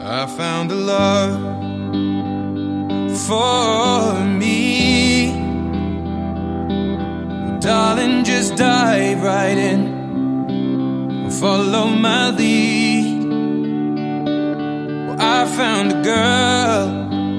I found a love for me. Darling, just dive right in, follow my lead. Well, I found a girl,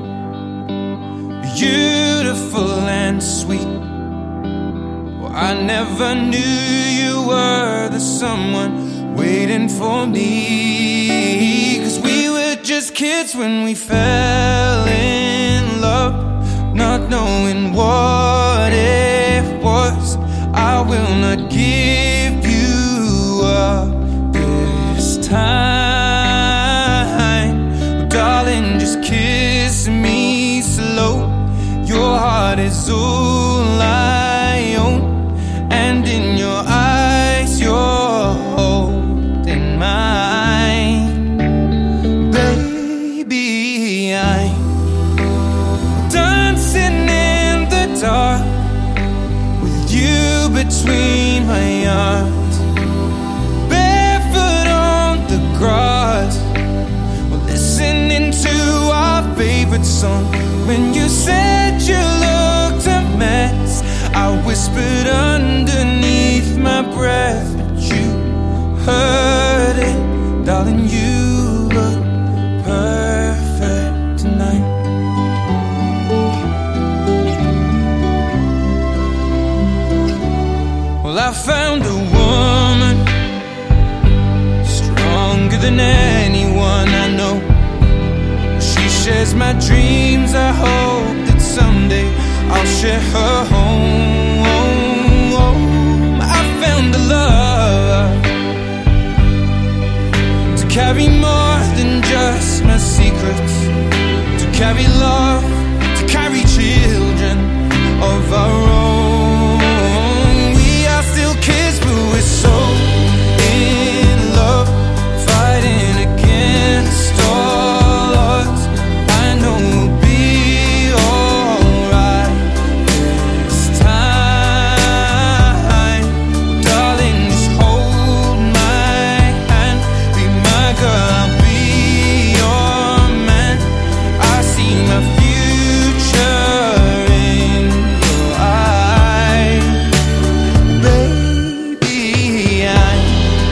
beautiful and sweet. Well, I never knew you were the someone waiting for me. 'Cause we were just kids when we fell in love, not knowing what it was. I will not give you up this time. Oh, darling, just kiss me slow. Your heart is all I own, and in your eyes you're holding mine. Baby, I'm dancing in the dark with you between my arms, barefoot on the grass. We're listening to our favorite song. When you said you looked a mess, I whispered underneath my breath, but you heard it. Darling, you look perfect tonight. Well, I found a woman stronger than anyone I know. She shares my dreams. I hope that someday I'll share her home. I found a love to carry more than just my secrets, to carry love, to carry children of our own. We are still kids, but we're so in love, fighting against all odds. I know we'll be alright this time. Darling, just hold my hand, be my girl, I'll be your man. I see my future in your eyes. Baby, I'm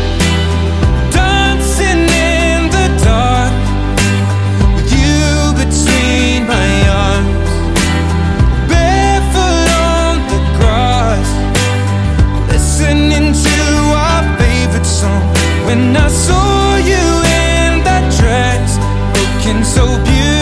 dancing in the dark with you between my arms, barefoot on the grass, listening to our favorite song. When I saw you in that dress, looking so beautiful,